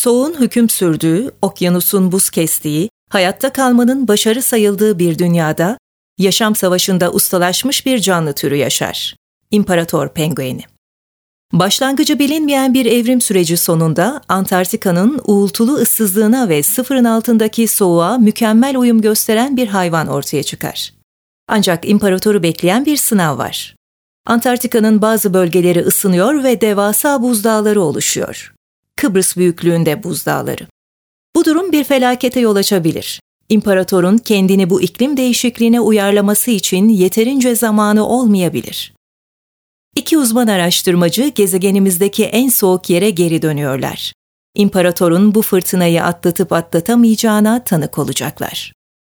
Soğuğun hüküm sürdüğü, okyanusun buz kestiği, hayatta kalmanın başarı sayıldığı bir dünyada, yaşam savaşında ustalaşmış bir canlı türü yaşar. İmparator pengueni. Başlangıcı bilinmeyen bir evrim süreci sonunda Antarktika'nın uğultulu ıssızlığına ve sıfırın altındaki soğuğa mükemmel uyum gösteren bir hayvan ortaya çıkar. Ancak imparatoru bekleyen bir sınav var. Antarktika'nın bazı bölgeleri ısınıyor ve devasa buzdağları oluşuyor. Kıbrıs büyüklüğünde buzdağları. Bu durum bir felakete yol açabilir. İmparatorun kendini bu iklim değişikliğine uyarlaması için yeterince zamanı olmayabilir. İki uzman araştırmacı gezegenimizdeki en soğuk yere geri dönüyorlar. İmparatorun bu fırtınayı atlatıp atlatamayacağına tanık olacaklar.